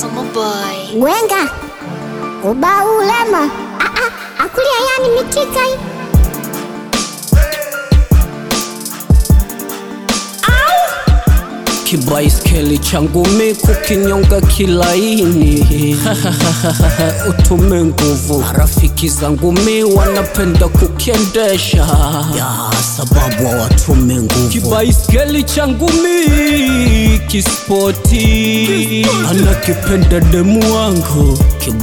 Summer boy. Gwenga ubao ulema akulia yani mitika hii. Kibaiskeli changu kukinyonga kilaini. Utume nguvu. Rafiki zangu wanapenda kukiendesha ya sababu hawatume nguvu. Kibaiskeli changu kispoti. Anakipenda demu wangu.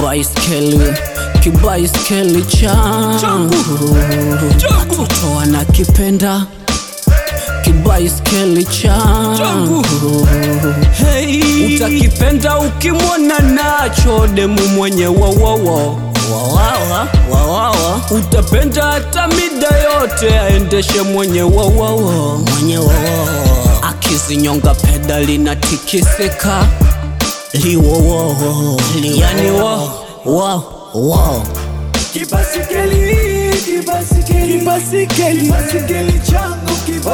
Kibaiskeli changu watoto wanakipenda. Kibaiskeli changu hey. Utakipenda ukimwona nacho demu mwenye wawawa. Utapenda hata mida yote aendeshe mwenye wawawa. Akizinyonga pedali na tikisika liwowo. Yani wow. Kibaiskeli changu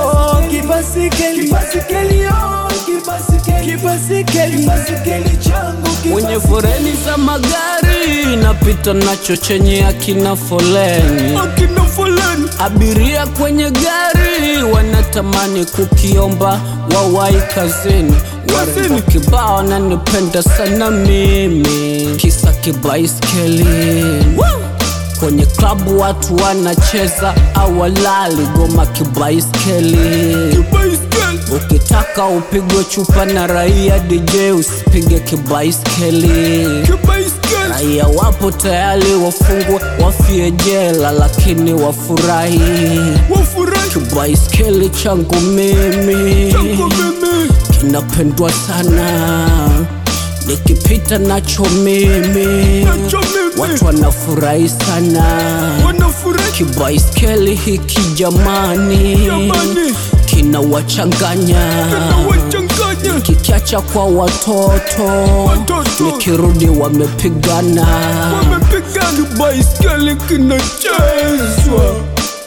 kibaiskeli changu mwenye foreni za magari napita nacho chenye akina foleni. Abiria kwenye gari wanatamani kukiomba wawai kazini. Warembo kibao nanipenda sana mimi kisa kibaiskeli. Kwenye klabu watu wanacheza awalali goma kibaiskeli. Ukitaka upigwe chupa na raia DJ usipige kibaiskeli. Raia wapo tayari wafungwe wafie jela lakini wafurahi. Kibaiskeli changu mimi kinapendwa sana. Nikipita nacho mimi watu wanafurahi sana. Kibaiskeli hiki jamani kina wachanganya. Nikikiacha kwa watoto nikirudi wamepigana. Kibaiskeli kinachezwa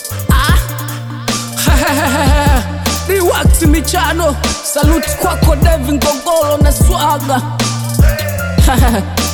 Rewax Michano. Salute kwako Devin Gongolo na Swaga.